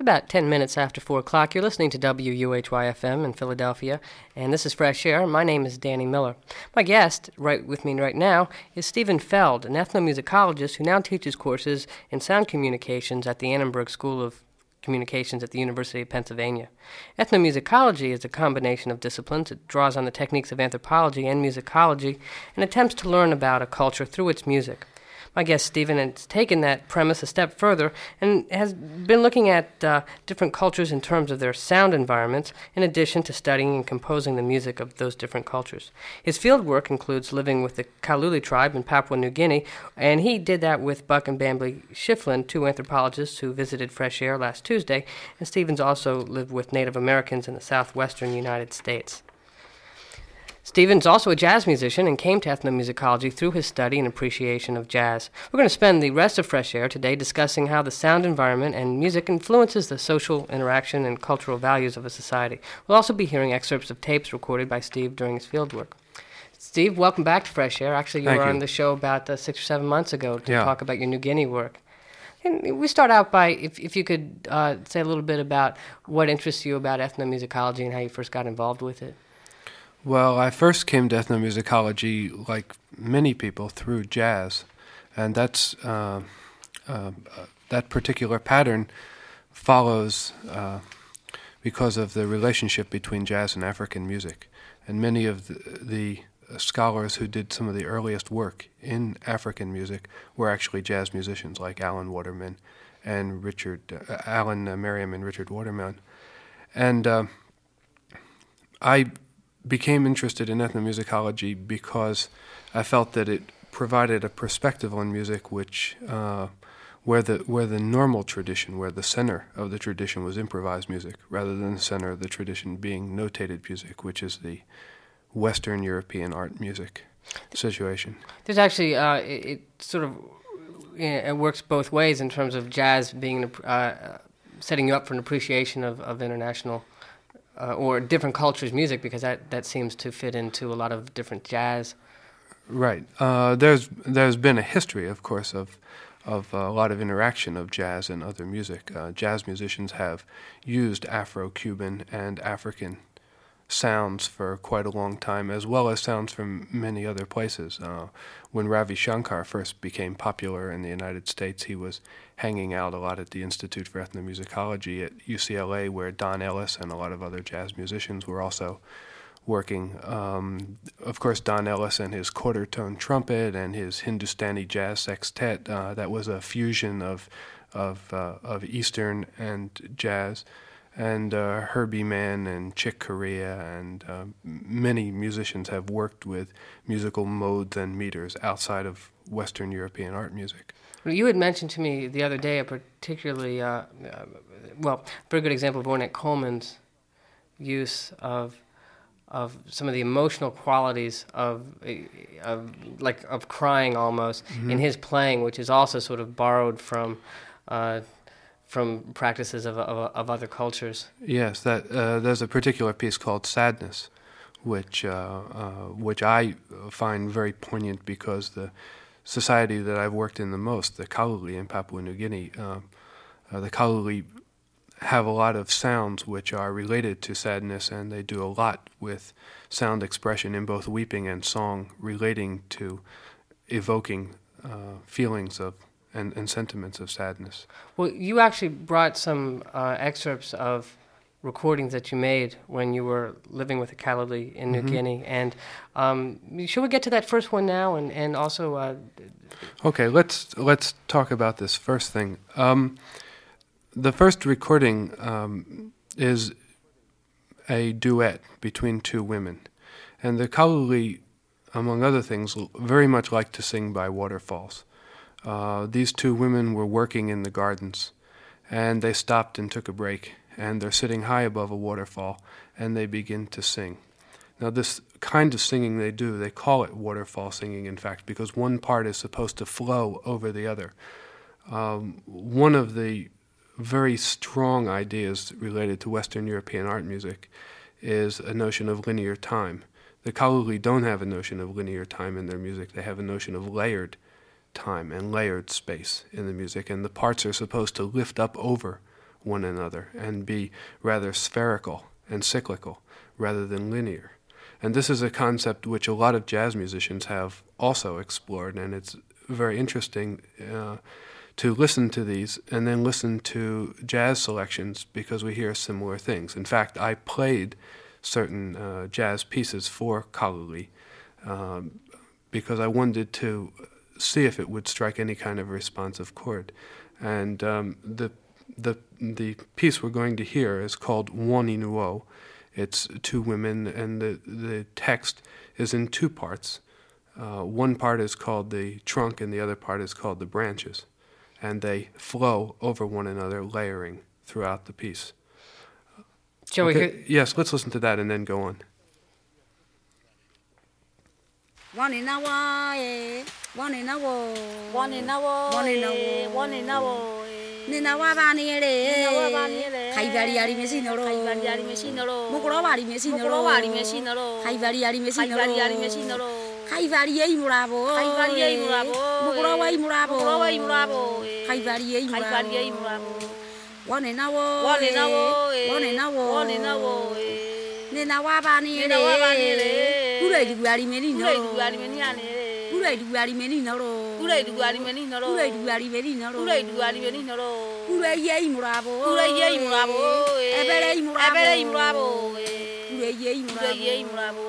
about 10 minutes after 4 o'clock. You're listening to WUHY-FM in Philadelphia, and this is Fresh Air. My name is Danny Miller. My guest, right with me right now, is Stephen Feld, an ethnomusicologist who now teaches courses in sound communications at the Annenberg School of Communications at the University of Pennsylvania. Ethnomusicology is a combination of disciplines. It draws on the techniques of anthropology and musicology and attempts to learn about a culture through its music. My guest, Stephen, has taken that premise a step further and has been looking at different cultures in terms of their sound environments, in addition to studying and composing the music of those different cultures. His field work includes living with the Kaluli tribe in Papua New Guinea, and he did that with Buck and Bambley Schifflin, two anthropologists who visited Fresh Air last Tuesday, and Stephen's also lived with Native Americans in the southwestern United States. Stephen's also a jazz musician and came to ethnomusicology through his study and appreciation of jazz. We're going to spend the rest of Fresh Air today discussing how the sound environment and music influences the social interaction and cultural values of a society. We'll also be hearing excerpts of tapes recorded by Steve during his fieldwork. Steve, welcome back to Fresh Air. Actually, you were on the show about 6 or 7 months ago to talk about your New Guinea work. And we start out by, if you could say a little bit about what interests you about ethnomusicology and how you first got involved with it. Well, I first came to ethnomusicology, like many people, through jazz, and that's that particular pattern follows because of the relationship between jazz and African music. And many of the scholars who did some of the earliest work in African music were actually jazz musicians, like Alan Waterman and Alan Merriam and Richard Waterman. And I became interested in ethnomusicology because I felt that it provided a perspective on music which where the normal tradition, where the center of the tradition was improvised music, rather than the center of the tradition being notated music, which is the Western European art music situation. There's actually it sort of it works both ways in terms of jazz being setting you up for an appreciation of international or different cultures' music, because that seems to fit into a lot of different jazz. Right. There's been a history, of course, of a lot of interaction of jazz and other music. Jazz musicians have used Afro-Cuban and African sounds for quite a long time, as well as sounds from many other places. When Ravi Shankar first became popular in the United States, he was hanging out a lot at the Institute for Ethnomusicology at UCLA, where Don Ellis and a lot of other jazz musicians were also working. Of course, Don Ellis and his quarter-tone trumpet and his Hindustani jazz sextet, that was a fusion of Eastern and jazz. And Herbie Mann and Chick Corea and many musicians have worked with musical modes and meters outside of Western European art music. Well, you had mentioned to me the other day a particularly, very good example of Ornette Coleman's use of some of the emotional qualities of crying almost in his playing, which is also sort of borrowed from practices of other cultures. Yes, there's a particular piece called Sadness, which I find very poignant because the society that I've worked in the most, the Kaluli in Papua New Guinea, the Kaluli have a lot of sounds which are related to sadness, and they do a lot with sound expression in both weeping and song relating to evoking feelings of and sentiments of sadness. Well, you actually brought some excerpts of recordings that you made when you were living with the Kaluli in New Guinea, and should we get to that first one now, and also? Okay, let's talk about this first thing. The first recording is a duet between two women, and the Kaluli, among other things, very much like to sing by waterfalls. These two women were working in the gardens, and they stopped and took a break, and they're sitting high above a waterfall, and they begin to sing. Now, this kind of singing they do, they call it waterfall singing, in fact, because one part is supposed to flow over the other. One of the very strong ideas related to Western European art music is a notion of linear time. The Kaluli don't have a notion of linear time in their music. They have a notion of layered time and layered space in the music, and the parts are supposed to lift up over one another and be rather spherical and cyclical rather than linear. And this is a concept which a lot of jazz musicians have also explored, and it's very interesting to listen to these and then listen to jazz selections because we hear similar things. In fact, I played certain jazz pieces for Kalali because I wanted to see if it would strike any kind of responsive chord. And the piece we're going to hear is called Wani Nuo. It's two women, and the text is in two parts. One part is called the trunk, and the other part is called the branches. And they flow over one another, layering throughout the piece. Shall we hear? Yes, let's listen to that and then go on. Wani na wa e, wani na wo, wani na wo, wani na wo, wani na wo. Ni na wa ba ni re, Ni na wa ba ni re. Kai vari ari mesino ro, Kai vari ari mesino ro. Mukuro vari mesino ro, Mukuro vari mesino ro. Kai vari ari mesino ro, Kai vari ari mesino ro. Kai vari ei murabo, Kai vari ei murabo. Mukuro wa ei murabo, Mukuro wa ei murabo. Kai vari ei murabo, Kai vari ei murabo. Wani na wo, Wani na wo, wani na wo, wani na wo. Ni na wa ba ni re, Ni na wa ba ni re. Kure du ari menino ro, Kure du ari menino ro. Kure du ari menino ro, Kure du ari menino ro. Kure du ari menino ro, Kure du ari menino ro. Kure ei murabo, Kure ei murabo. Ebere ei murabo, Ebere ei murabo. Kure ei murabo, Kure ei murabo.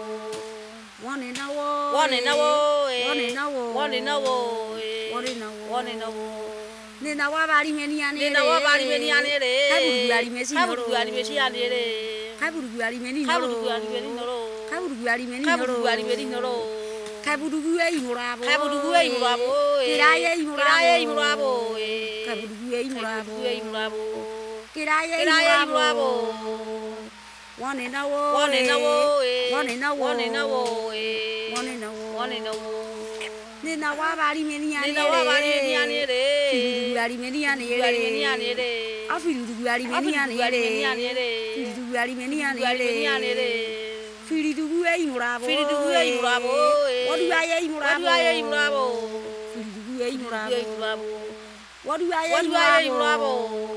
Wani na wo, Wani na wo, wani na wo, wani na wo, wani na wo, wani na wo. Ni na wa bari meni ane re, Ni na wa bari meni ane re. Kaburu ari mesi no ro, Kaburu ari mesi ane re. Kaburu ari meni no ro, Kaburu ari meni no ro. Kaburu ari meni no ro, Kaburu ari meni no ro. Kaburu ei murabo, Kaburu ei murabo. Kiraye ei murabo, Kiraye ei murabo. Kaburu ei murabo, Kaburu ei murabo. Kiraye ei Kiraye ei murabo, murabo. Wani na wo, Wani na wo, wani na wo, wani na wo, wani na wo, wani na wo. Ni na wa bari meni ane re, Ni na wa bari meni ane re. Kaburu ari meni ane Kaburu ari meni re, ane re. Afiridu ari meni ane Kaburu ari meni ane re, re. Firidu ari meni ane Kaburu ari meni ane re, re. Firidu ei murabo, Firidu ei murabo. Wadu ai murabo, Wadu ai murabo. Firidu ei murabo, Ei murabo. Wadu ai Wadu ai murabo.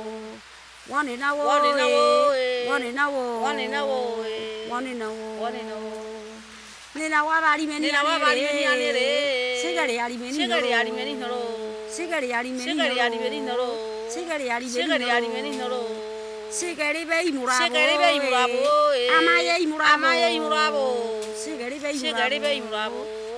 Wani na wo, Wani na wo, wani na wo, wani na wo, wani na wo, wani na wo. Ni na wa bari meni Ni na wa bari meni ane re. Sigari ari meni no ro, Sigari ari meni no ro. Sigari ari meni no Sigari ro, ari meni no ro. Sigari ari meni Sigari ari meni no ro. Sigari bei murabo, Sigari bei murabo. Amaye murabo, Amaye murabo. Sigari bei murabo, Sigari bei murabo.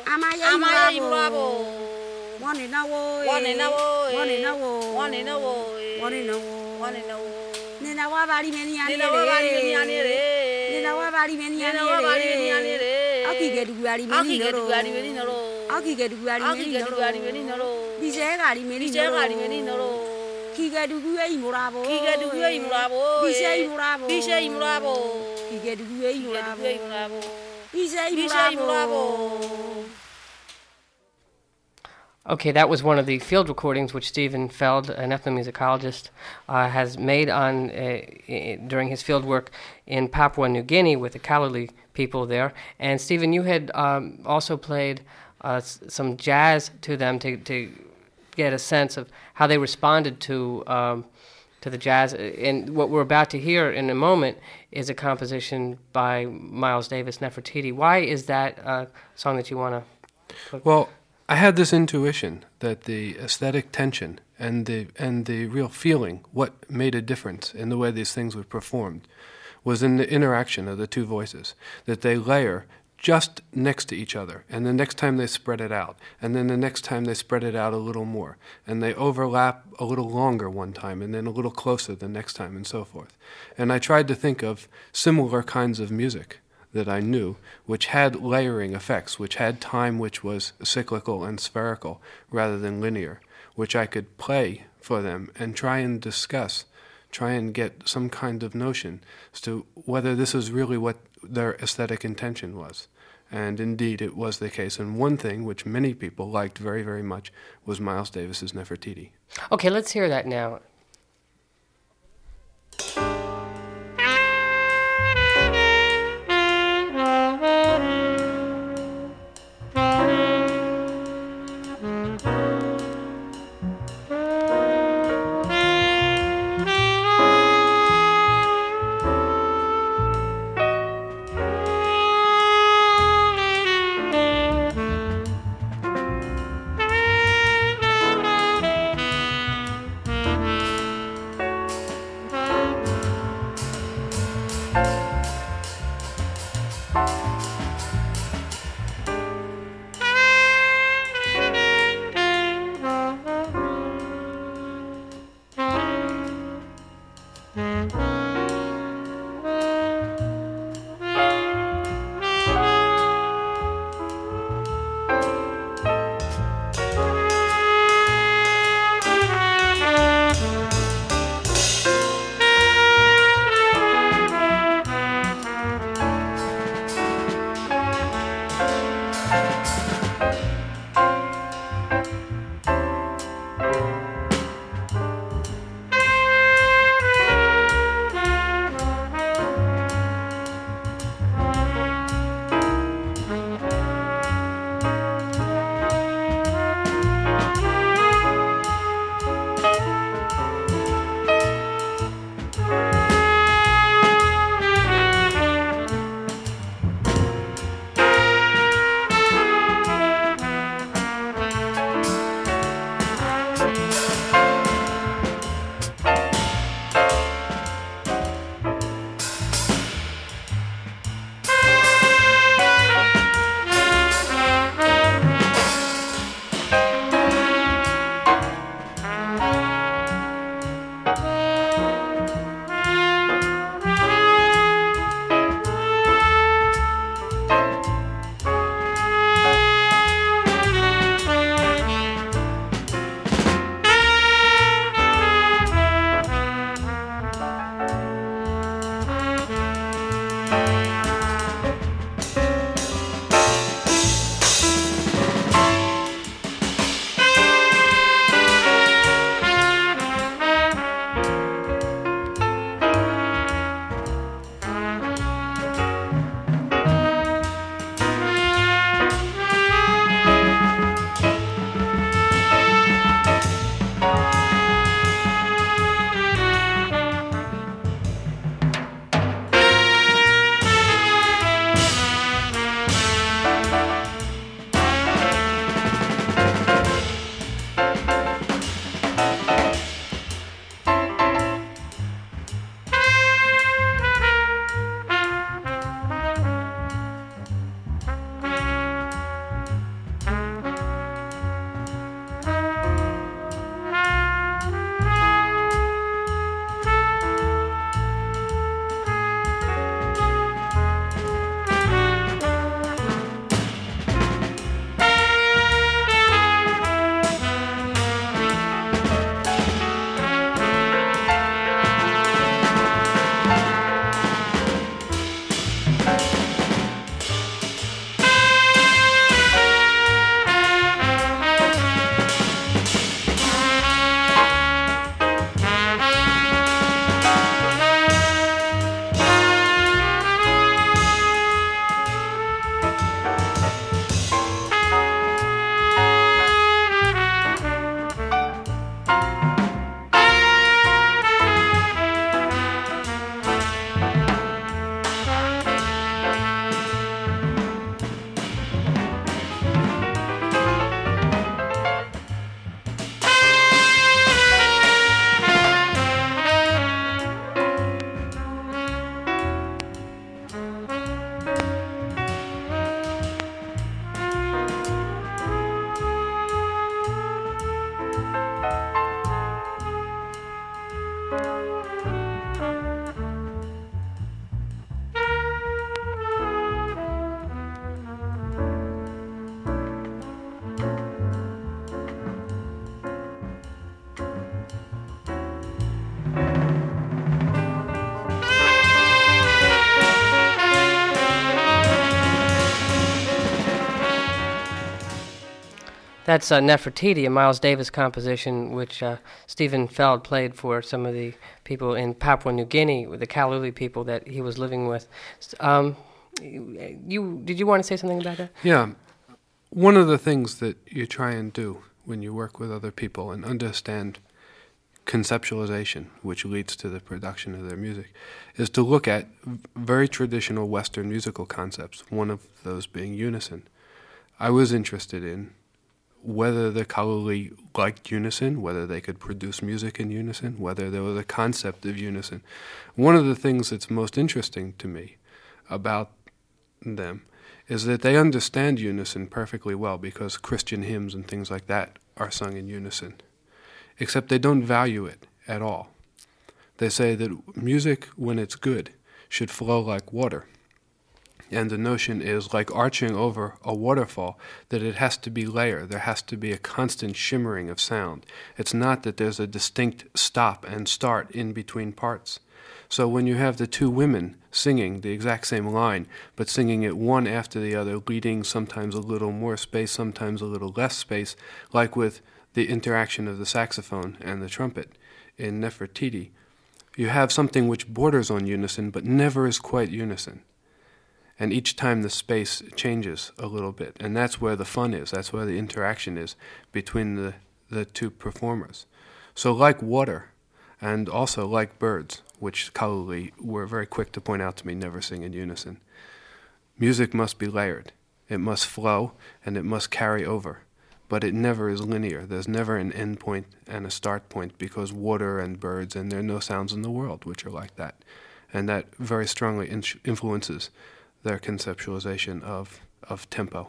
Amaye murabo. Wani na wo, Wani na wo, wani na wo, wani na wo, wani na wo, wani na wo. Ni na wa bari meni ane Ni na wa bari meni ane re. Ni na wa bari meni Ni ane na wa bari meni ane re. Akige du ari meni Akige no du ro, ari meni no ro. Akige du ari meni Akige no du ro, ari meni no ro. Bise gari meni Bise no ro, gari meni no ro. Kige du ei murabo, Kige du ei murabo. Bise ei murabo, Bise ei murabo. Kige du ei Kige murabo, du ei murabo. Bise ei Bise ei murabo. murabo. Okay, that was one of the field recordings which Stephen Feld, an ethnomusicologist, has made on during his field work in Papua New Guinea with the Kalali people there. And Stephen, you had also played some jazz to them to get a sense of how they responded to the jazz. And what we're about to hear in a moment is a composition by Miles Davis Nefertiti. Why is that a song that you want to? Well, I had this intuition that the aesthetic tension and the real feeling, what made a difference in the way these things were performed, was in the interaction of the two voices, that they layer just next to each other, and the next time they spread it out, and then the next time they spread it out a little more, and they overlap a little longer one time, and then a little closer the next time, and so forth. And I tried to think of similar kinds of music that I knew, which had layering effects, which had time which was cyclical and spherical rather than linear, which I could play for them and try and discuss, try and get some kind of notion as to whether this is really what their aesthetic intention was. And indeed, it was the case. And one thing which many people liked very, very much was Miles Davis's Nefertiti. Okay, let's hear that now. That's Nefertiti, a Miles Davis composition, which Stephen Feld played for some of the people in Papua New Guinea, the Kaluli people that he was living with. Did you want to say something about that? Yeah. One of the things that you try and do when you work with other people and understand conceptualization, which leads to the production of their music, is to look at very traditional Western musical concepts, one of those being unison. I was interested in whether the Kaluli liked unison, whether they could produce music in unison, whether there was a concept of unison. One of the things that's most interesting to me about them is that they understand unison perfectly well because Christian hymns and things like that are sung in unison, except they don't value it at all. They say that music, when it's good, should flow like water. And the notion is, like arching over a waterfall, that it has to be layered. There has to be a constant shimmering of sound. It's not that there's a distinct stop and start in between parts. So when you have the two women singing the exact same line, but singing it one after the other, leading sometimes a little more space, sometimes a little less space, like with the interaction of the saxophone and the trumpet in Nefertiti, you have something which borders on unison but never is quite unison. And each time the space changes a little bit. And that's where the fun is. That's where the interaction is between the two performers. So like water, and also like birds, which Kaluli were very quick to point out to me never sing in unison, music must be layered. It must flow, and it must carry over. But it never is linear. There's never an end point and a start point, because water and birds, and there are no sounds in the world which are like that. And that very strongly influences their conceptualization of tempo.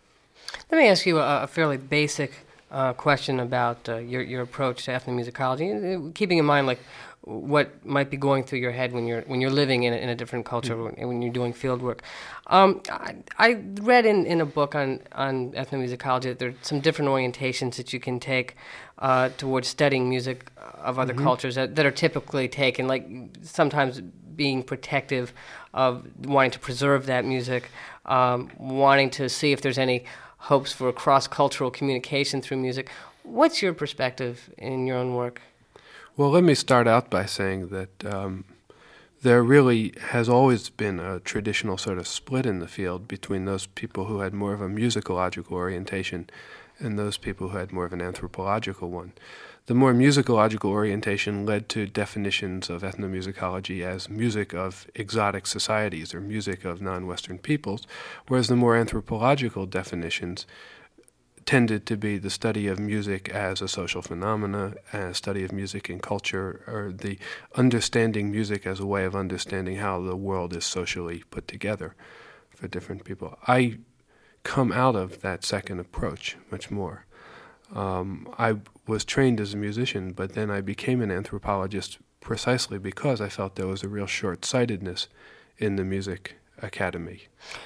Let me ask you a fairly basic question about your approach to ethnomusicology, keeping in mind like what might be going through your head when you're living in a different culture, when you're doing field work. I read in a book on ethnomusicology that there are some different orientations that you can take towards studying music of other cultures that are typically taken, like sometimes being protective of wanting to preserve that music, wanting to see if there's any hopes for cross-cultural communication through music. What's your perspective in your own work? Well, let me start out by saying that there really has always been a traditional sort of split in the field between those people who had more of a musicological orientation and those people who had more of an anthropological one. The more musicological orientation led to definitions of ethnomusicology as music of exotic societies or music of non-Western peoples, whereas the more anthropological definitions tended to be the study of music as a social phenomena, a study of music in culture, or the understanding music as a way of understanding how the world is socially put together for different people. I come out of that second approach much more. I was trained as a musician, but then I became an anthropologist precisely because I felt there was a real short-sightedness in the music academy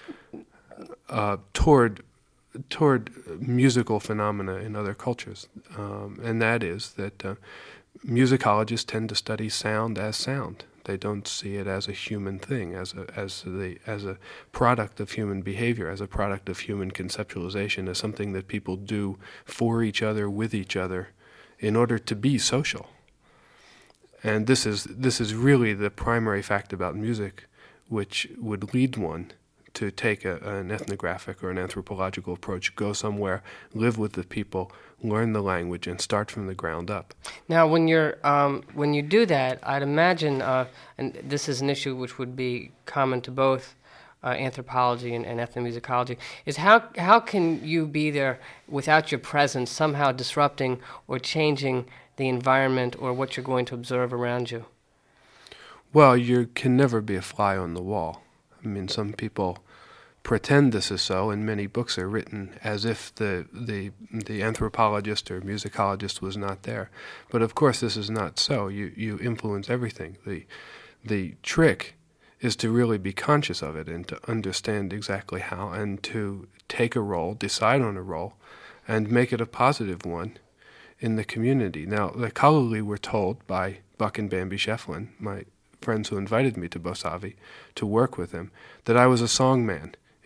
toward musical phenomena in other cultures, and that is that musicologists tend to study sound as sound. They don't see it as a human thing, as a product of human behavior, as a product of human conceptualization, as something that people do for each other, with each other, in order to be social. And this is really the primary fact about music, which would lead one to take an ethnographic or an anthropological approach, go somewhere, live with the people, learn the language, and start from the ground up. Now, when you do that, I'd imagine, and this is an issue which would be common to both anthropology and ethnomusicology, is how can you be there without your presence, somehow disrupting or changing the environment or what you're going to observe around you? Well, you can never be a fly on the wall. I mean, some people pretend this is so, and many books are written as if the anthropologist or musicologist was not there. But of course, this is not so. You influence everything. The trick is to really be conscious of it and to understand exactly how, and to take a role, decide on a role, and make it a positive one in the community. Now, the Kaluli were told by Buck and Bambi Shefflin, my friends who invited me to Bosavi to work with him, that I was a songman in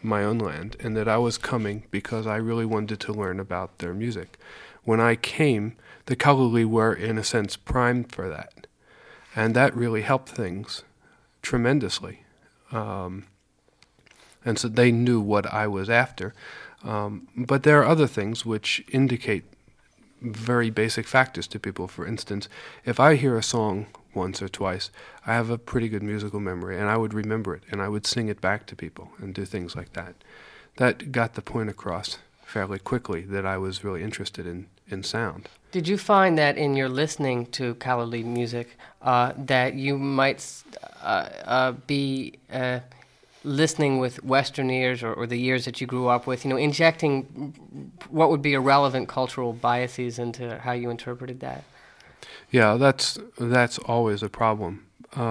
my own land, and that I was coming because I really wanted to learn about their music. When I came, the Kalaalleq were, in a sense, primed for that. And that really helped things tremendously. And so they knew what I was after. But there are other things which indicate very basic factors to people. For instance, if I hear a song once or twice, I have a pretty good musical memory, and I would remember it, and I would sing it back to people and do things like that. That got the point across fairly quickly that I was really interested in sound. Did you find that in your listening to Kalaalleq music that you might be listening with Western ears or the ears that you grew up with, injecting what would be irrelevant cultural biases into how you interpreted that? Yeah, that's always a problem.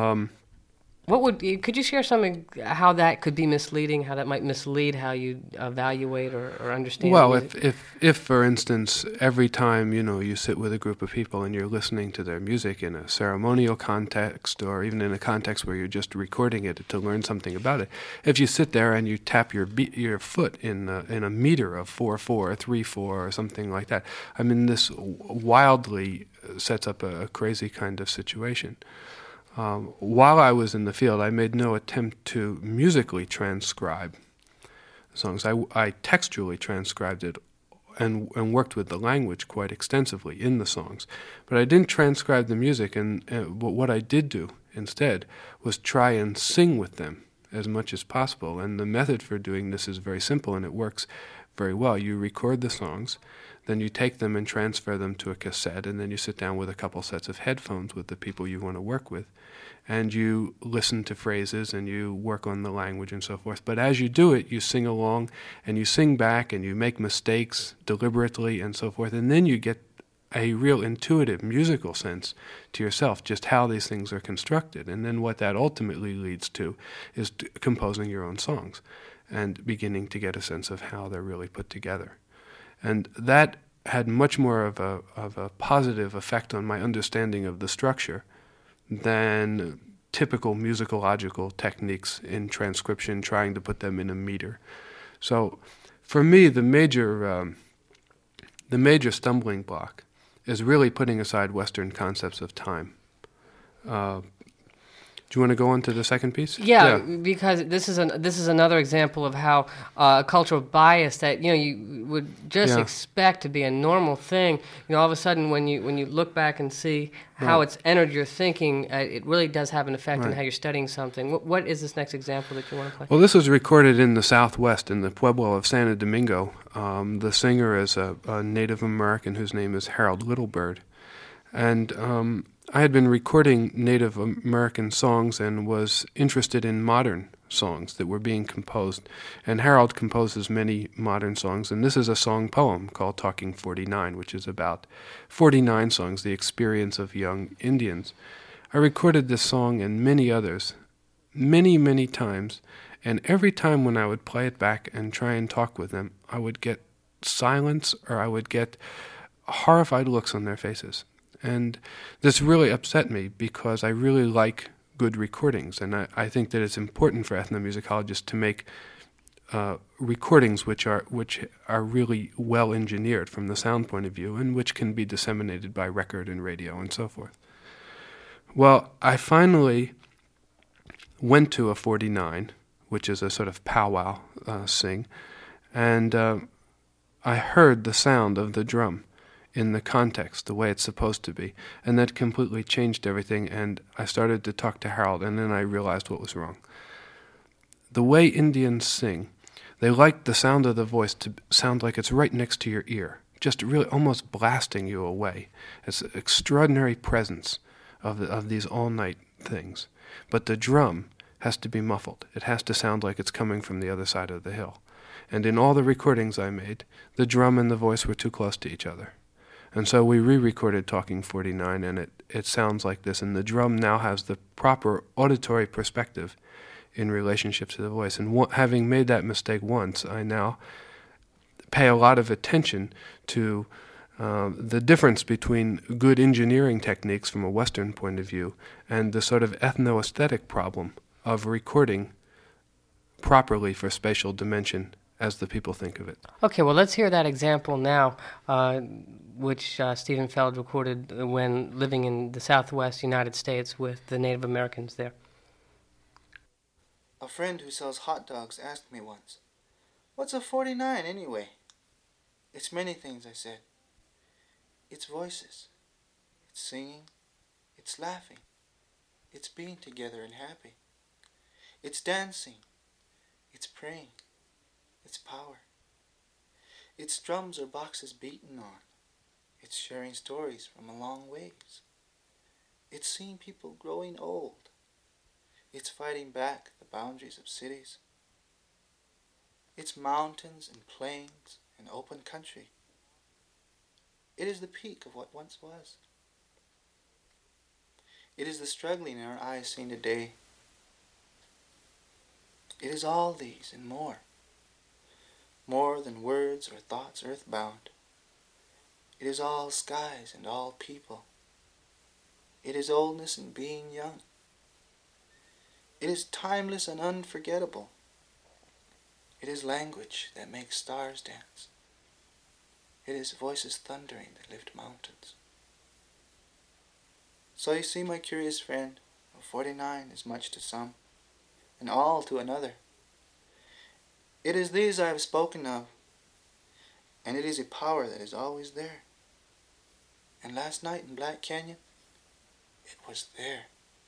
Could you share something how that could be misleading, how that might mislead how you evaluate or understand? Well, if for instance, every time you sit with a group of people and you're listening to their music in a ceremonial context or even in a context where you're just recording it to learn something about it, if you sit there and you tap your foot in a meter of 4/4, 3/4, or something like that, I mean, this wildly sets up a crazy kind of situation. While I was in the field, I made no attempt to musically transcribe songs. I textually transcribed it and worked with the language quite extensively in the songs. But I didn't transcribe the music, and what I did do instead was try and sing with them as much as possible. And the method for doing this is very simple, and it works very well. You record the songs, then you take them and transfer them to a cassette, and then you sit down with a couple sets of headphones with the people you want to work with, and you listen to phrases and you work on the language and so forth. But as you do it, you sing along and you sing back and you make mistakes deliberately and so forth, and then you get a real intuitive musical sense to yourself, just how these things are constructed. And then what that ultimately leads to is composing your own songs and beginning to get a sense of how they're really put together. And that had much more of a positive effect on my understanding of the structure than typical musicological techniques in transcription, trying to put them in a meter. So for me, the major stumbling block is really putting aside Western concepts of time. Do you want to go on to the second piece? Yeah. Because this is another example of how cultural bias that you would just expect to be a normal thing. All of a sudden when you look back and see how it's entered your thinking, it really does have an effect on how you're studying something. What is this next example that you want to play? Well, this was recorded in the Southwest, in the Pueblo of Santo Domingo. The singer is a Native American whose name is Harold Littlebird, and I had been recording Native American songs and was interested in modern songs that were being composed. And Harold composes many modern songs, and this is a song poem called Talking 49, which is about 49 songs, the experience of young Indians. I recorded this song and many others many, many times, and every time when I would play it back and try and talk with them, I would get silence or I would get horrified looks on their faces. And this really upset me because I really like good recordings, and I think that it's important for ethnomusicologists to make recordings which are really well engineered from the sound point of view and which can be disseminated by record and radio and so forth. Well, I finally went to a 49, which is a sort of powwow sing, and I heard the sound of the drum in the context, the way it's supposed to be. And that completely changed everything, and I started to talk to Harold, and then I realized what was wrong. The way Indians sing, they like the sound of the voice to sound like it's right next to your ear, just really almost blasting you away. It's an extraordinary presence of these all-night things. But the drum has to be muffled. It has to sound like it's coming from the other side of the hill. And in all the recordings I made, the drum and the voice were too close to each other. And so we re-recorded Talking 49, and it sounds like this. And the drum now has the proper auditory perspective in relationship to the voice. And having made that mistake once, I now pay a lot of attention to the difference between good engineering techniques from a Western point of view and the sort of ethno-aesthetic problem of recording properly for spatial dimension as the people think of it. Okay, well, let's hear that example now, which Stephen Feld recorded when living in the Southwest United States with the Native Americans there. A friend who sells hot dogs asked me once, "What's a 49 anyway?" "It's many things," I said. "It's voices. It's singing. It's laughing. It's being together and happy. It's dancing. It's praying. It's power. It's drums or boxes beaten on. It's sharing stories from a long ways. It's seeing people growing old. It's fighting back the boundaries of cities. It's mountains and plains and open country. It is the peak of what once was. It is the struggling in our eyes seen today. It is all these and more than words or thoughts earthbound. It is all skies and all people. It is oldness and being young. It is timeless and unforgettable. It is language that makes stars dance. It is voices thundering that lift mountains. So you see, my curious friend, a 49 is much to some, and all to another. It is these I have spoken of, and it is a power that is always there. And last night in Black Canyon, it was there.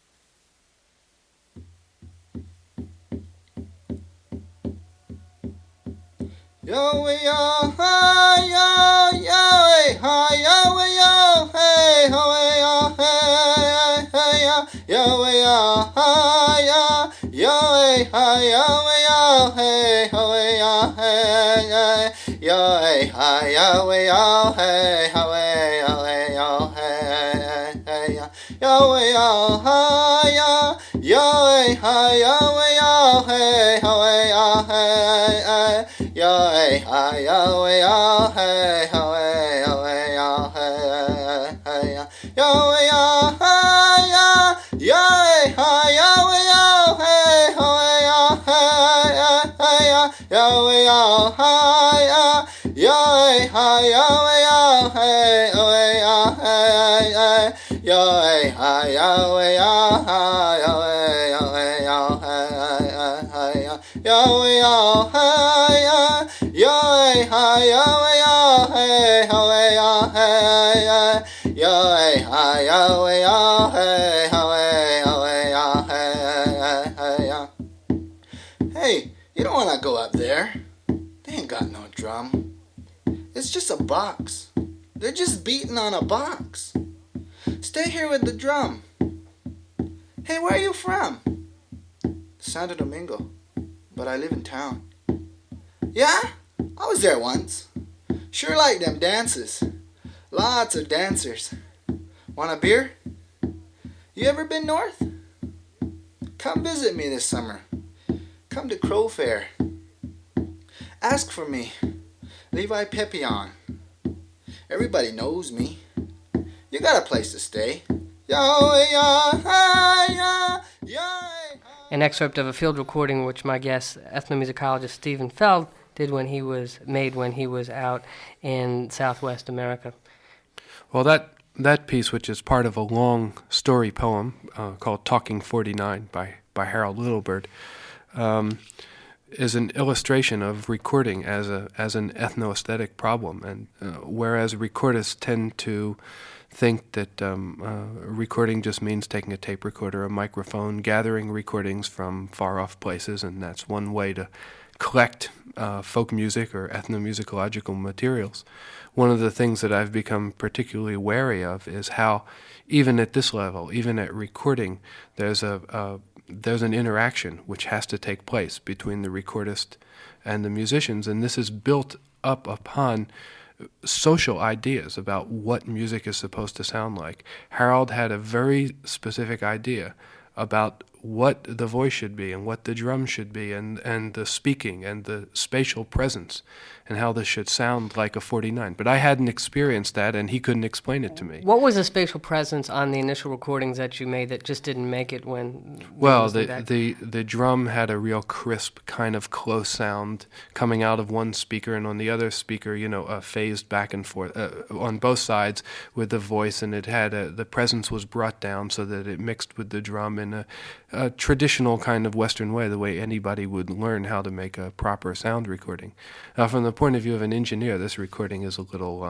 Yo-way, yo, hi, yo, yo, hi, yo-way, yo, hey, ho-way, yo, hey, hey, yo, yo-way, yo, hi, yo, yo, hi, yo-way, yo, hey, ho-way, yo, hey, hey, yo, hi, yo-way, yo, hey, ho-way, yo, hey, hey, yo, yo-way, yo, hi, yo, yo, hi, yo-way, yo, hey, ho-way, yo, hey, hey, yo, hi, yo, yo, hey, ho, yo, yo, hey, hey, yo, yo, hi, yo, yo, hi, yo, yo, hey, ho, yo, hey, hey, yo, yo, hi, yo, yo, hi, yo, yo, hey, ho, yo, hey, yo, hi, yo, yo, hi, yo, yo, hey, yo, yo, hi, yo, hi, yo, yo, hey, ho, yo, hey, yo, hi, yo, yo, hey, ho, yo, hey, yo. Hey, you don't want to go up there. They ain't got no drum. It's just a box. They're just beating on a box. Stay here with the drum. Hey, where are you from? Santo Domingo, but I live in town. Yeah? I was there once. Sure like them dances. Lots of dancers. Want a beer? You ever been north? Come visit me this summer. Come to Crow Fair. Ask for me. Levi Pepion. Everybody knows me. You got a place to stay. An excerpt of a field recording which my guest, ethnomusicologist Stephen Feld, did when he was out in Southwest America. Well, that piece, which is part of a long story poem called Talking 49 by Harold Littlebird, is an illustration of recording as an ethnoaesthetic problem. And whereas recordists tend to think that recording just means taking a tape recorder, a microphone, gathering recordings from far-off places, and that's one way to collect folk music or ethnomusicological materials. One of the things that I've become particularly wary of is how, even at this level, even at recording, there's an interaction which has to take place between the recordist and the musicians, and this is built up upon social ideas about what music is supposed to sound like. Harold had a very specific idea about what the voice should be and what the drum should be and the speaking and the spatial presence and how this should sound like a 49. But I hadn't experienced that, and he couldn't explain it to me. What was the spatial presence on the initial recordings that you made that just didn't make it when? Well, the drum had a real crisp kind of close sound coming out of one speaker, and on the other speaker, phased back and forth on both sides with the voice, and it had the presence was brought down so that it mixed with the drum in a traditional kind of Western way, the way anybody would learn how to make a proper sound recording. Now, from the point of view of an engineer, this recording is a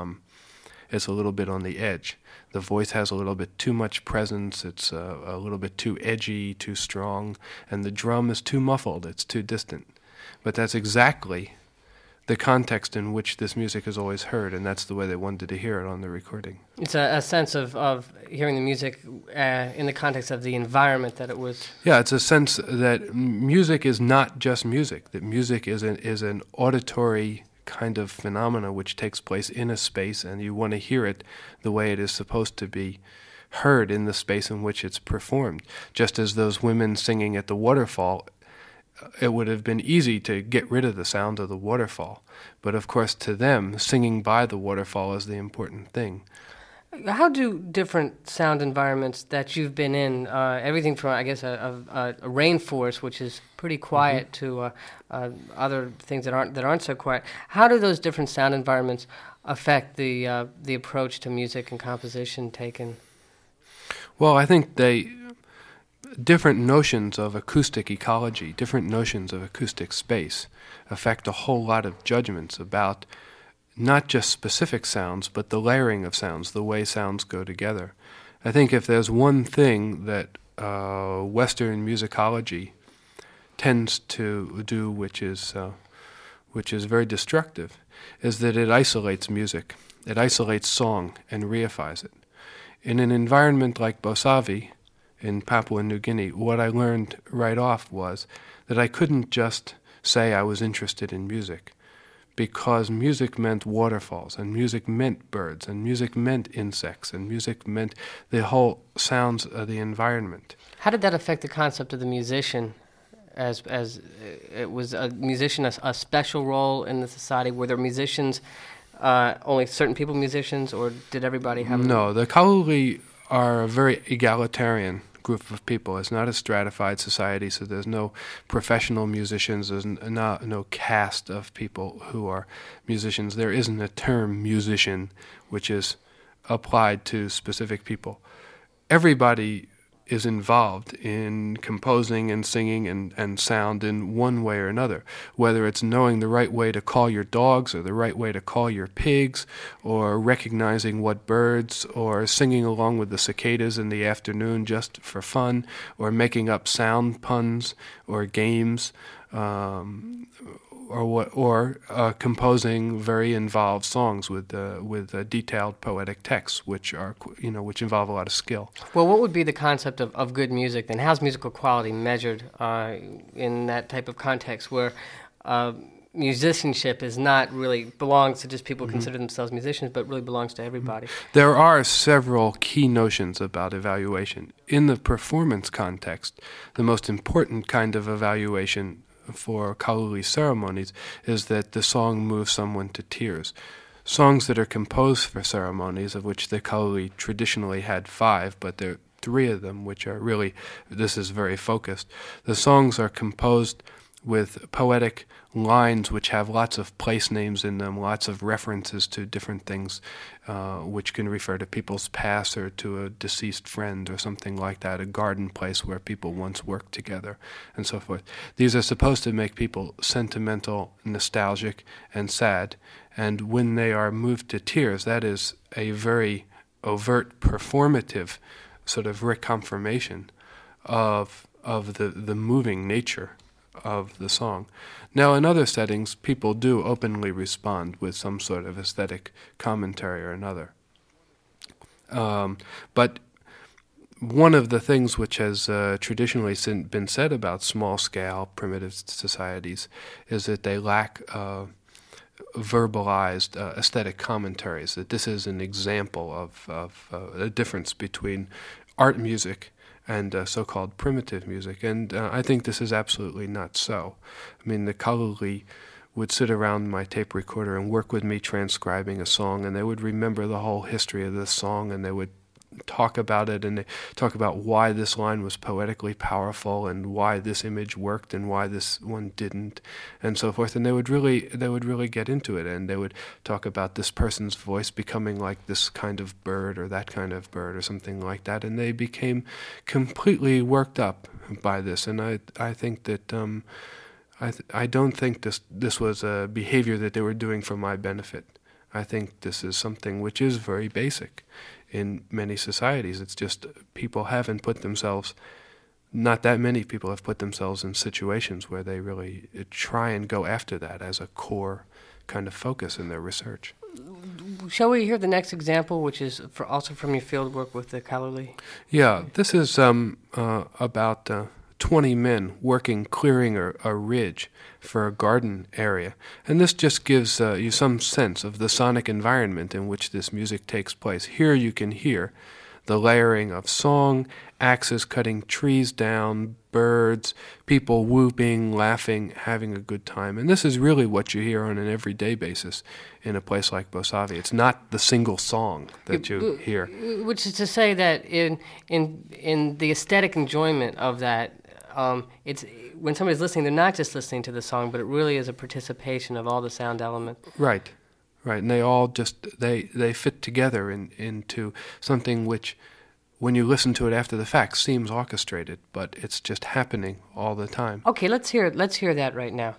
little bit on the edge. The voice has a little bit too much presence. It's a little bit too edgy, too strong, and the drum is too muffled. It's too distant. But that's exactly the context in which this music is always heard, and that's the way they wanted to hear it on the recording. It's a sense of hearing the music in the context of the environment that it was. Yeah, it's a sense that music is not just music, that music is an auditory kind of phenomena which takes place in a space, and you want to hear it the way it is supposed to be heard in the space in which it's performed. Just as those women singing at the waterfall, it would have been easy to get rid of the sound of the waterfall. But of course, to them, singing by the waterfall is the important thing. How do different sound environments that you've been in, everything from, I guess, a rainforest, which is pretty quiet, to other things that aren't so quiet, how do those different sound environments affect the approach to music and composition taken? Well, I think different notions of acoustic ecology, different notions of acoustic space affect a whole lot of judgments about not just specific sounds, but the layering of sounds, the way sounds go together. I think if there's one thing that Western musicology tends to do, which is very destructive, is that it isolates music. It isolates song and reifies it. In an environment like Bosavi, in Papua New Guinea, what I learned right off was that I couldn't just say I was interested in music, because music meant waterfalls, and music meant birds, and music meant insects, and music meant the whole sounds of the environment. How did that affect the concept of the musician? As it was a musician a special role in the society? Were there musicians, only certain people musicians, or did everybody have? No, the Kaluli are a very egalitarian group of people. It's not a stratified society, so there's no professional musicians, there's no caste of people who are musicians. There isn't a term musician which is applied to specific people. Everybody is involved in composing and singing and sound in one way or another, whether it's knowing the right way to call your dogs or the right way to call your pigs, or recognizing what birds, or singing along with the cicadas in the afternoon just for fun, or making up sound puns or games, or composing very involved songs with detailed poetic texts, which involve a lot of skill. Well, what would be the concept of good music then? How's musical quality measured in that type of context where musicianship is not really belongs to just people who consider themselves musicians, but really belongs to everybody? There are several key notions about evaluation. In the performance context, the most important kind of evaluation for Kaluli ceremonies is that the song moves someone to tears. Songs that are composed for ceremonies, of which the Kaluli traditionally had 5, but there are 3 of them which are really, this is very focused. The songs are composed with poetic lines which have lots of place names in them, lots of references to different things which can refer to people's past or to a deceased friend or something like that, a garden place where people once worked together, and so forth. These are supposed to make people sentimental, nostalgic, and sad, and when they are moved to tears, that is a very overt, performative sort of reconfirmation of the moving nature of the song. Now, in other settings, people do openly respond with some sort of aesthetic commentary or another. But one of the things which has traditionally been said about small-scale primitive societies is that they lack verbalized aesthetic commentaries, that this is an example of a difference between art music and so-called primitive music. And I think this is absolutely not so. I mean, the Kaluli would sit around my tape recorder and work with me transcribing a song, and they would remember the whole history of this song, and they would talk about it, and they talk about why this line was poetically powerful and why this image worked and why this one didn't, and so forth. And they would really get into it, and they would talk about this person's voice becoming like this kind of bird or that kind of bird or something like that, and they became completely worked up by this. And I think that I don't think this was a behavior that they were doing for my benefit. I think this is something which is very basic in many societies. It's just people haven't put themselves, not that many people have put themselves in situations where they really try and go after that as a core kind of focus in their research. Shall we hear the next example, which is also from your field work with the Kalali? Yeah, this is about 20 men working, clearing a ridge for a garden area. And this just gives you some sense of the sonic environment in which this music takes place. Here you can hear the layering of song, axes cutting trees down, birds, people whooping, laughing, having a good time. And this is really what you hear on an everyday basis in a place like Bosavi. It's not the single song that you hear. Which is to say that in the aesthetic enjoyment of that, it's when somebody's listening, they're not just listening to the song, but it really is a participation of all the sound elements. Right, and they all just they fit together into something which, when you listen to it after the fact, seems orchestrated, but it's just happening all the time. Okay, let's hear that right now.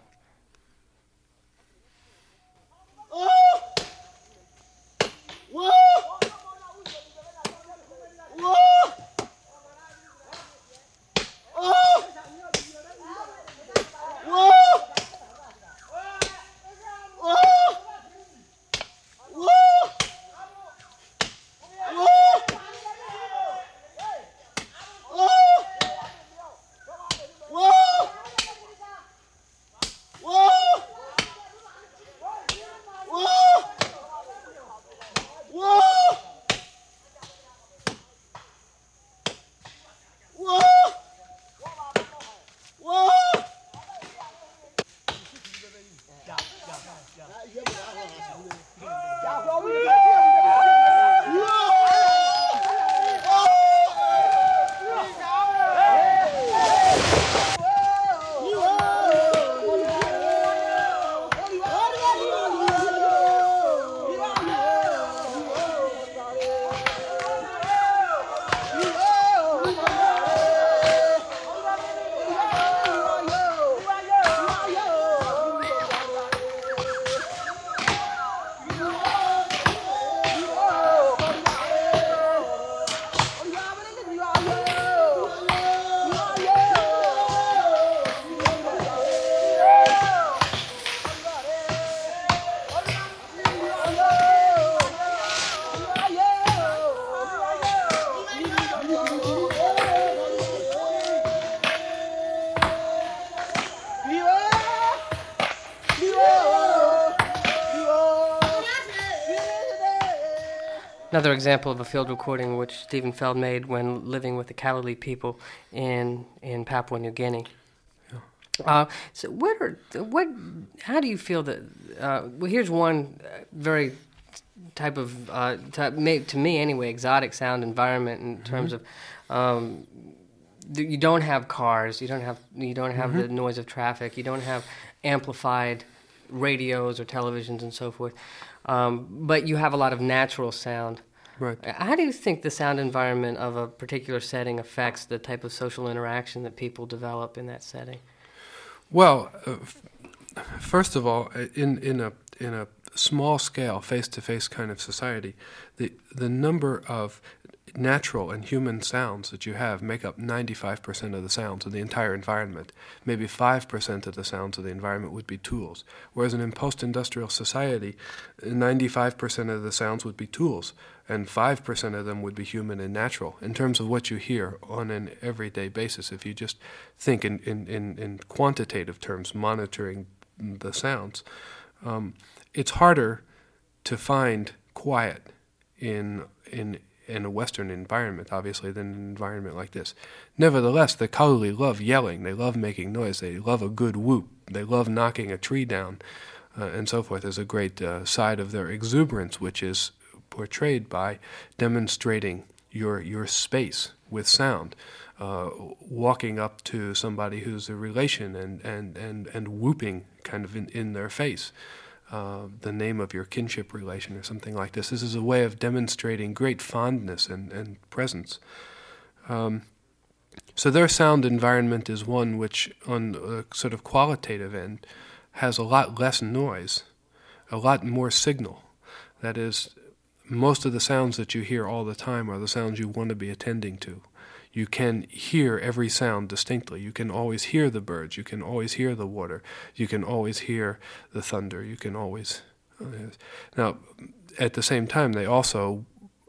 Another example of a field recording which Stephen Feld made when living with the Kalali people in Papua New Guinea. Yeah. So how do you feel that? Well, here's one very type of to me anyway, exotic sound environment in terms of you don't have cars, you don't have the noise of traffic, you don't have amplified radios or televisions and so forth. But you have a lot of natural sound. Right. How do you think the sound environment of a particular setting affects the type of social interaction that people develop in that setting? Well, first of all, in a small scale, face-to-face kind of society, the number of natural and human sounds that you have make up 95% of the sounds of the entire environment. Maybe 5% of the sounds of the environment would be tools. Whereas in a post-industrial society, 95% of the sounds would be tools, and 5% of them would be human and natural in terms of what you hear on an everyday basis. If you just think in quantitative terms, monitoring the sounds, it's harder to find quiet in in a Western environment, obviously, than an environment like this. Nevertheless, the Kaluli love yelling. They love making noise. They love a good whoop. They love knocking a tree down, and so forth. There's a great side of their exuberance, which is portrayed by demonstrating your space with sound, walking up to somebody who's a relation and whooping kind of in their face. The name of your kinship relation or something like this. This is a way of demonstrating great fondness and presence. So their sound environment is one which, on a sort of qualitative end, has a lot less noise, a lot more signal. That is, most of the sounds that you hear all the time are the sounds you want to be attending to. You can hear every sound distinctly. You can always hear the birds. You can always hear the water. You can always hear the thunder. You can always... Now, at the same time, they also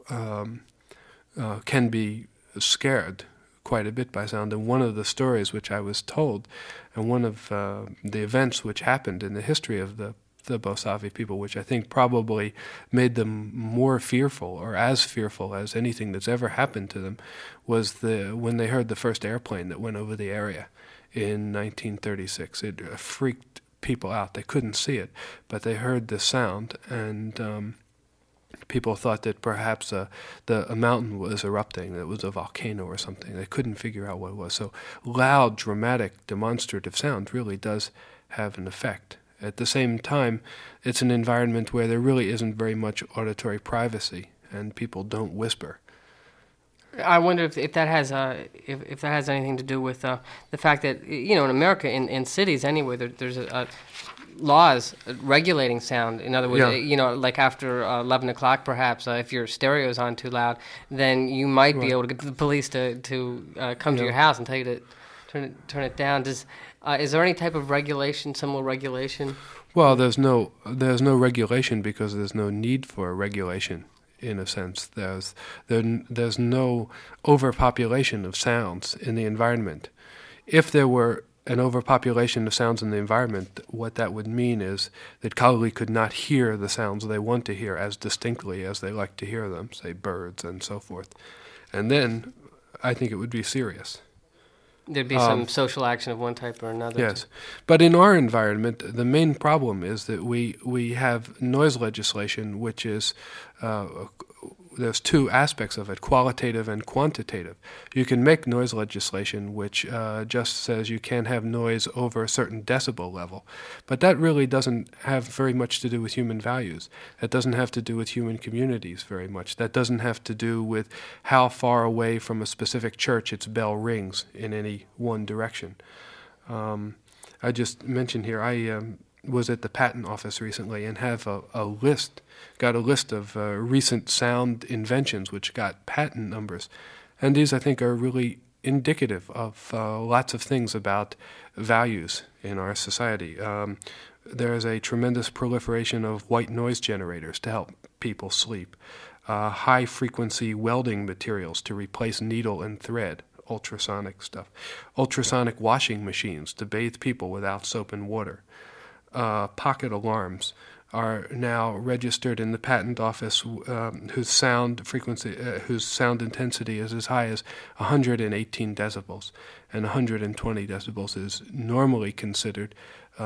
can be scared quite a bit by sound. And one of the stories which I was told, and one of the events which happened in the history of the Bosavi people, which I think probably made them more fearful or as fearful as anything that's ever happened to them, was when they heard the first airplane that went over the area in 1936. It freaked people out. They couldn't see it, but they heard the sound, and people thought that perhaps a mountain was erupting, that it was a volcano or something. They couldn't figure out what it was. So loud, dramatic, demonstrative sound really does have an effect. At the same time, it's an environment where there really isn't very much auditory privacy, and people don't whisper. I wonder if that has if that has anything to do with the fact that, in America, in cities anyway, there's laws regulating sound. In other words, like after 11 o'clock, perhaps, if your stereo's on too loud, then you might be able to get the police to come to your house and tell you to turn it down. Is there any type of regulation, similar regulation? Well, there's no regulation because there's no need for regulation. In a sense, there's no overpopulation of sounds in the environment. If there were an overpopulation of sounds in the environment, what that would mean is that Kaluli could not hear the sounds they want to hear as distinctly as they like to hear them, say birds and so forth. And then I think it would be serious. There'd be some social action of one type or another. Yes. But in our environment, the main problem is that we have noise legislation, which is, there's two aspects of it, qualitative and quantitative. You can make noise legislation which just says you can't have noise over a certain decibel level. But that really doesn't have very much to do with human values. That doesn't have to do with human communities very much. That doesn't have to do with how far away from a specific church its bell rings in any one direction. I just mentioned here, I was at the patent office recently and have got a list of recent sound inventions which got patent numbers. And these, I think, are really indicative of lots of things about values in our society. There is a tremendous proliferation of white noise generators to help people sleep, high-frequency welding materials to replace needle and thread, ultrasonic stuff, ultrasonic washing machines to bathe people without soap and water. Pocket alarms are now registered in the patent office, whose sound frequency, whose sound intensity is as high as 118 decibels, and 120 decibels is normally considered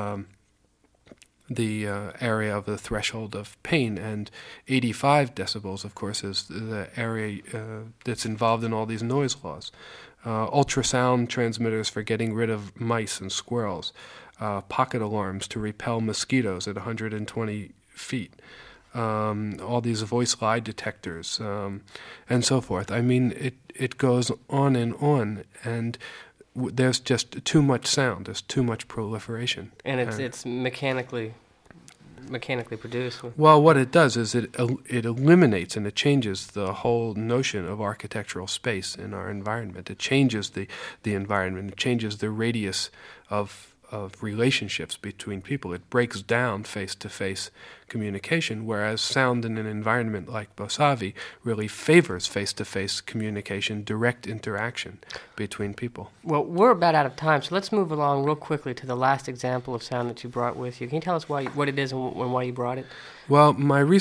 the area of the threshold of pain, and 85 decibels, of course, is the area that's involved in all these noise laws. Ultrasound transmitters for getting rid of mice and squirrels. Pocket alarms to repel mosquitoes at 120 feet, all these voice lie detectors, and so forth. I mean, it goes on, and there's just too much sound. There's too much proliferation. And it's mechanically produced. Well, what it does is it eliminates and it changes the whole notion of architectural space in our environment. It changes the environment. It changes the radius of relationships between people. It breaks down face-to-face communication, whereas sound in an environment like Bosavi really favors face-to-face communication, direct interaction between people. Well, we're about out of time, so let's move along real quickly to the last example of sound that you brought with you. Can you tell us what it is and why you brought it? Well, my recent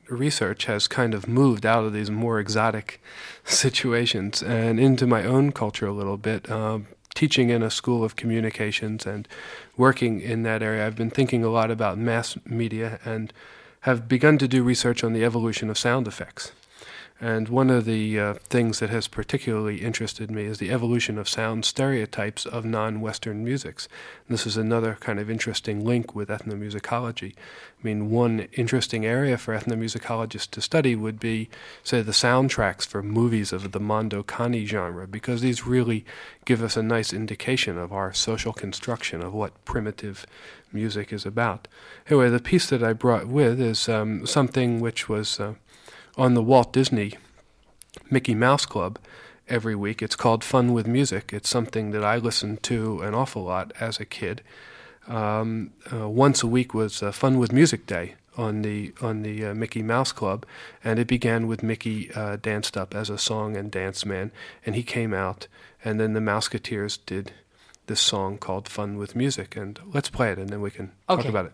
research has kind of moved out of these more exotic situations and into my own culture a little bit. Teaching in a school of communications and working in that area, I've been thinking a lot about mass media and have begun to do research on the evolution of sound effects. And one of the things that has particularly interested me is the evolution of sound stereotypes of non-Western musics. And this is another kind of interesting link with ethnomusicology. I mean, one interesting area for ethnomusicologists to study would be, say, the soundtracks for movies of the Mondo Cane genre, because these really give us a nice indication of our social construction of what primitive music is about. Anyway, the piece that I brought with is something which was on the Walt Disney Mickey Mouse Club every week. It's called Fun with Music. It's something that I listened to an awful lot as a kid. Once a week was Fun with Music Day on the Mickey Mouse Club, and it began with Mickey danced up as a song and dance man, and he came out, and then the Mouseketeers did this song called Fun with Music. And let's play it, and then we can talk about it.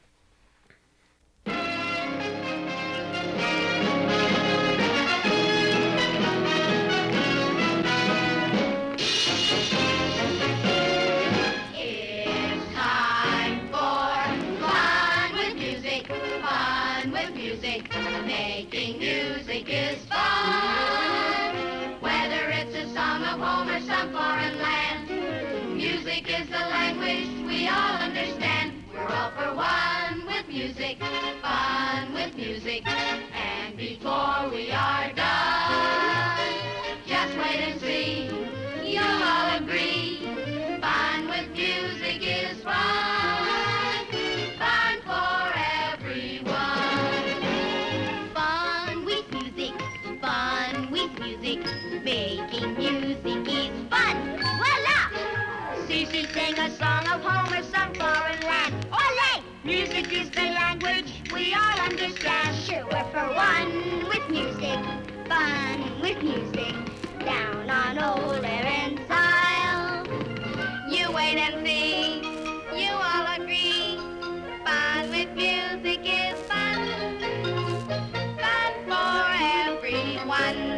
Making music is fun. Whether it's a song of home or some foreign land, music is the language we all understand. We're all for one with music, fun with music. And before we are done, just wait and see, you'll all agree. Fun with music is fun, fun for everyone. Making music is fun. Voila! Cece sang a song of home or some foreign land. Olé! Music is the language we all understand. Sure, we're for one with music. Fun with music. Down on old Aaron Style. You wait and see. You all agree. Fun with music is fun. Fun for everyone.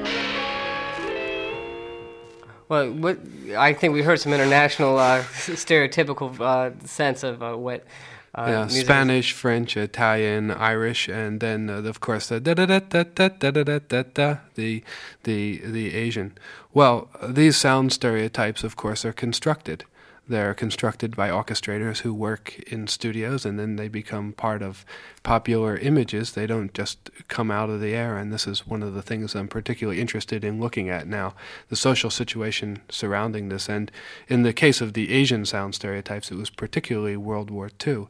Well, I think we heard some international stereotypical sense of what music Spanish, French, Italian, Irish, and then of course the da da da da da da da da da the Asian. Well, these sound stereotypes, of course, are constructed. They're constructed by orchestrators who work in studios, and then they become part of popular images. They don't just come out of the air, and this is one of the things I'm particularly interested in looking at now, the social situation surrounding this. And in the case of the Asian sound stereotypes, it was particularly World War II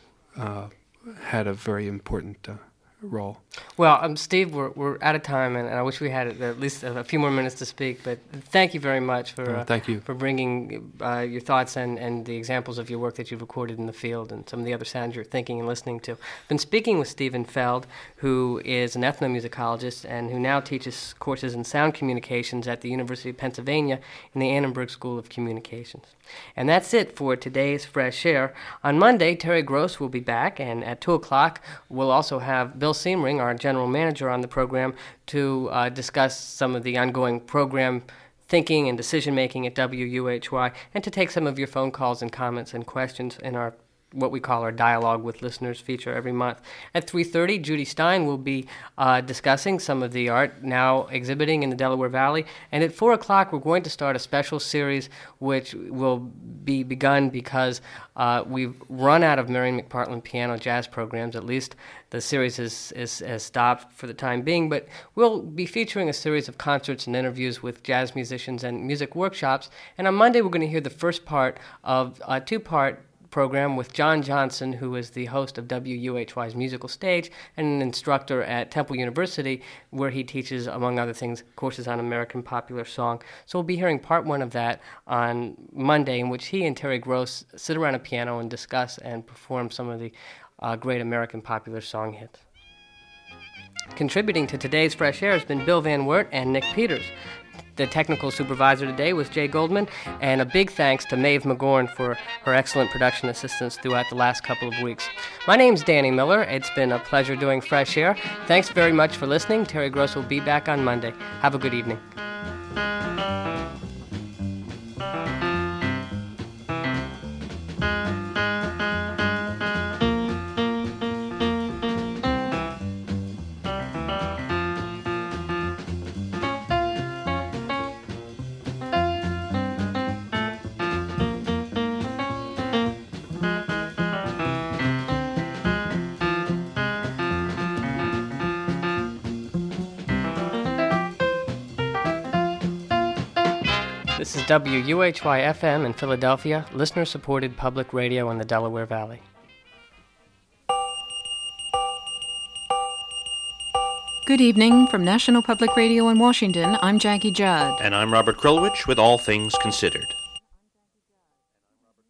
had a very important role. Well, Steve, we're out of time, and I wish we had at least a few more minutes to speak. But thank you very much for thank you for bringing your thoughts and the examples of your work that you've recorded in the field and some of the other sounds you're thinking and listening to. I've been speaking with Stephen Feld, who is an ethnomusicologist and who now teaches courses in sound communications at the University of Pennsylvania in the Annenberg School of Communications. And that's it for today's Fresh Air. On Monday, Terry Gross will be back, and at 2 o'clock, we'll also have Bill Siemering, our general manager, on the program to discuss some of the ongoing program thinking and decision-making at WUHY, and to take some of your phone calls and comments and questions in our what we call our Dialogue with Listeners feature every month. At 3:30, Judy Stein will be discussing some of the art now exhibiting in the Delaware Valley. And at 4 o'clock, we're going to start a special series which will be begun because we've run out of Marion McPartland piano jazz programs. At least the series has stopped for the time being. But we'll be featuring a series of concerts and interviews with jazz musicians and music workshops. And on Monday, we're going to hear the first part of a two-part program with John Johnson, who is the host of WUHY's Musical Stage and an instructor at Temple University, where he teaches, among other things, courses on American popular song. So we'll be hearing part one of that on Monday, in which he and Terry Gross sit around a piano and discuss and perform some of the great American popular song hits. Contributing to today's Fresh Air has been Bill Van Wert and Nick Peters. The technical supervisor today was Jay Goldman, and a big thanks to Maeve McGorn for her excellent production assistance throughout the last couple of weeks. My name's Danny Miller. It's been a pleasure doing Fresh Air. Thanks very much for listening. Terry Gross will be back on Monday. Have a good evening. This is WUHY-FM in Philadelphia, listener-supported public radio in the Delaware Valley. Good evening from National Public Radio in Washington. I'm Jackie Judd. And I'm Robert Krulwich with All Things Considered.